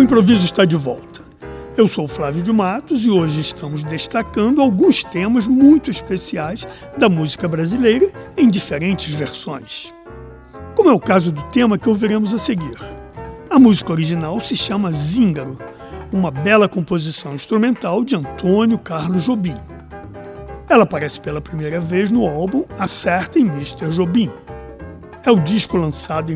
Improviso está de volta. Eu sou o Flávio de Matos e hoje estamos destacando alguns temas muito especiais da música brasileira em diferentes versões. Como é o caso do tema que ouviremos a seguir. A música original se chama Zíngaro, uma bela composição instrumental de Antônio Carlos Jobim. Ela aparece pela primeira vez no álbum Acerta em Mr. Jobim. É o disco lançado em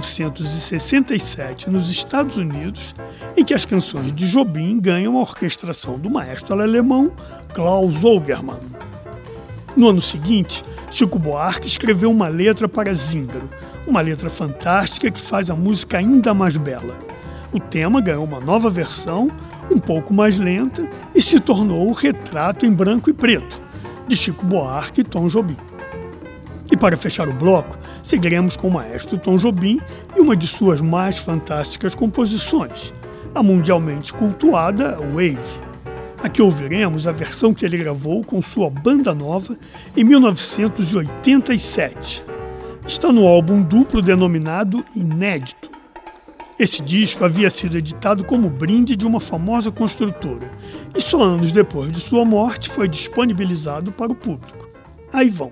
1967 nos Estados Unidos, em que as canções de Jobim ganham a orquestração do maestro alemão Klaus Ogerman. No ano seguinte, Chico Buarque escreveu uma letra para Zíngaro, uma letra fantástica que faz a música ainda mais bela. O tema ganhou uma nova versão, um pouco mais lenta, e se tornou o Retrato em Branco e Preto, de Chico Buarque e Tom Jobim. E para fechar o bloco, seguiremos com o maestro Tom Jobim e uma de suas mais fantásticas composições, a mundialmente cultuada Wave. Aqui ouviremos a versão que ele gravou com sua banda nova em 1987. Está no álbum duplo denominado Inédito. Esse disco havia sido editado como brinde de uma famosa construtora e só anos depois de sua morte foi disponibilizado para o público. Aí vão.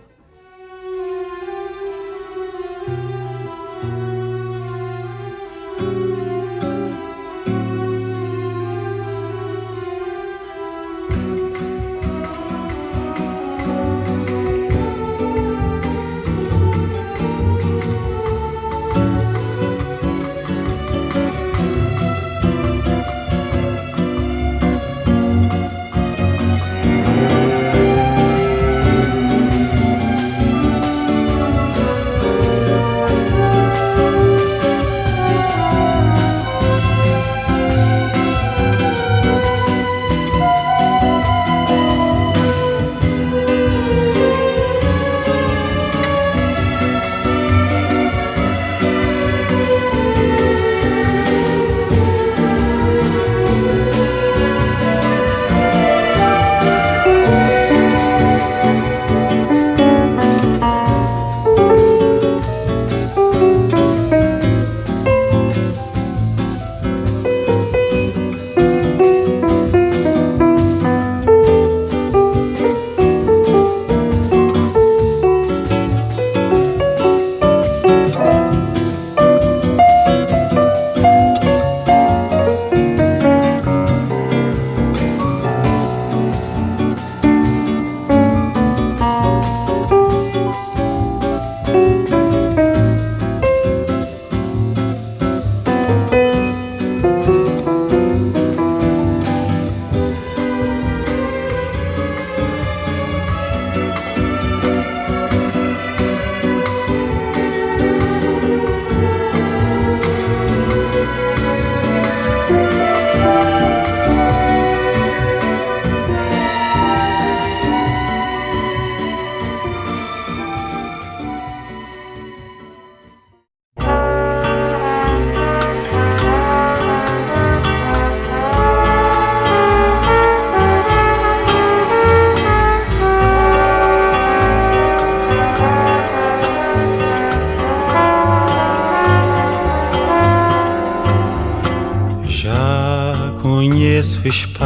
Conheço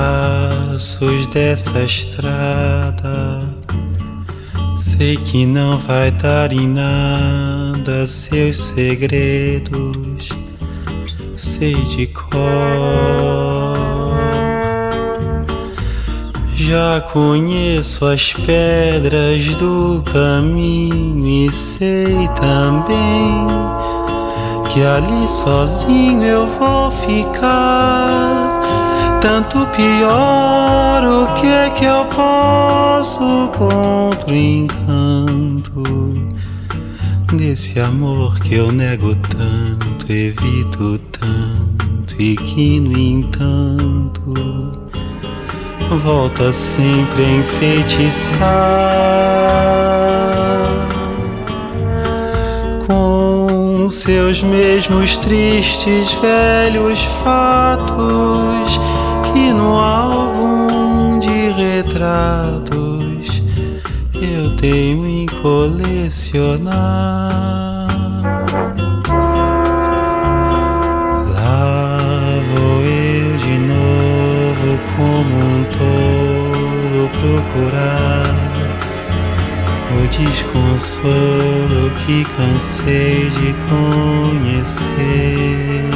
espaços dessa estrada, sei que não vai dar em nada seus segredos, sei de cor. Já conheço as pedras do caminho e sei também que ali sozinho eu vou ficar. Tanto pior, o que é que eu posso contra o encanto desse amor que eu nego tanto, evito tanto e que no entanto volta sempre a enfeitiçar com seus mesmos tristes velhos fatos que no álbum de retratos eu teimo em colecionar. Lá vou eu desconsolo que cansei de conhecer.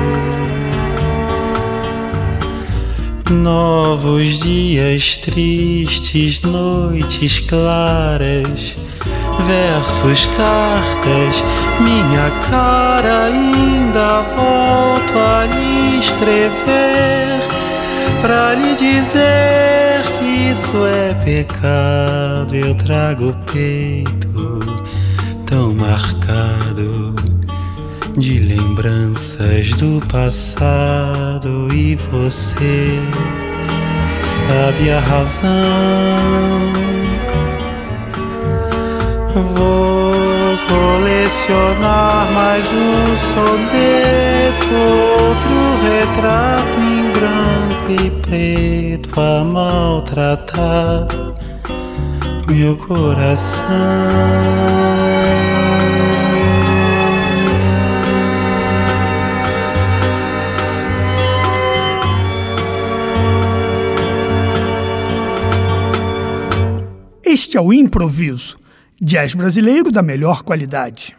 Novos dias tristes, noites claras, versos, cartas, minha cara ainda volto a lhe escrever, pra lhe dizer que isso é pecado. Eu trago o peito tão marcado de lembranças do passado, e você sabe a razão. Vou colecionar mais um soneto, outro retrato em branco e preto a maltratar meu coração. Este é o Improviso, jazz brasileiro da melhor qualidade.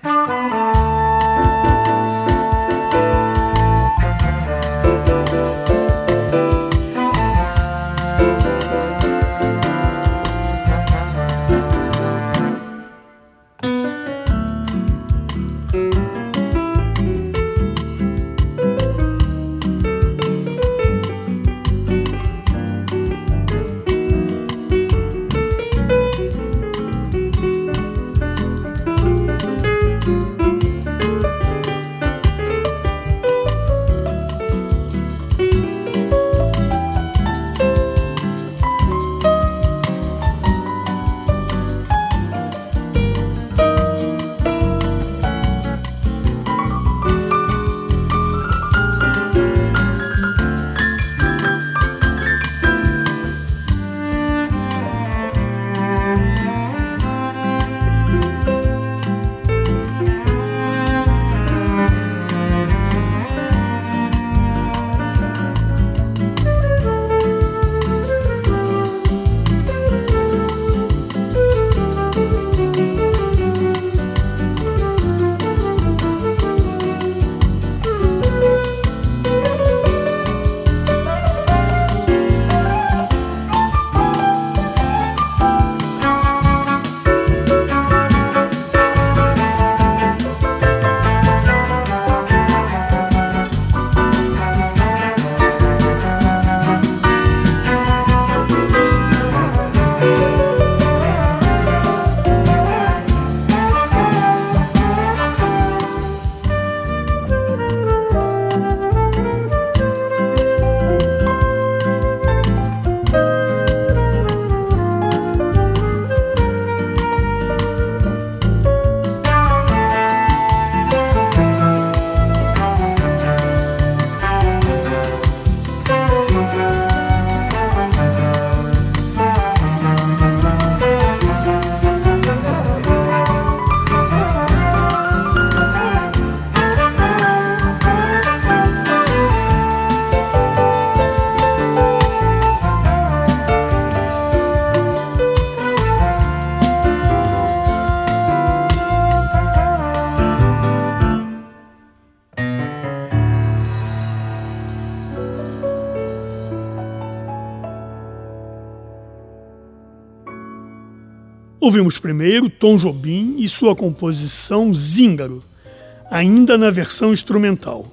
Ouvimos primeiro Tom Jobim e sua composição Zíngaro, ainda na versão instrumental.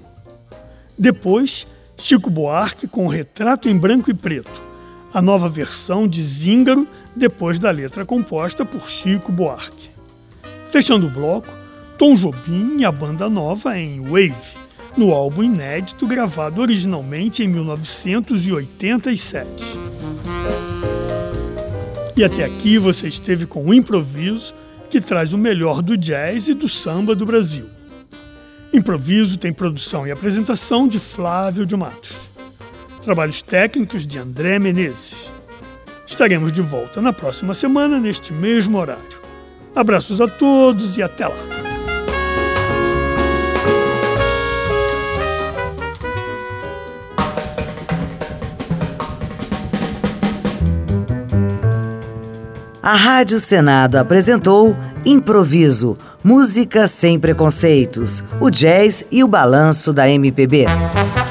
Depois, Chico Buarque com Retrato em Branco e Preto, a nova versão de Zíngaro depois da letra composta por Chico Buarque. Fechando o bloco, Tom Jobim e a banda nova em Wave, no álbum inédito gravado originalmente em 1987. E até aqui você esteve com o Improviso, que traz o melhor do jazz e do samba do Brasil. Improviso tem produção e apresentação de Flávio de Matos. Trabalhos técnicos de André Menezes. Estaremos de volta na próxima semana, neste mesmo horário. Abraços a todos e até lá! A Rádio Senado apresentou Improviso, música sem preconceitos, o jazz e o balanço da MPB.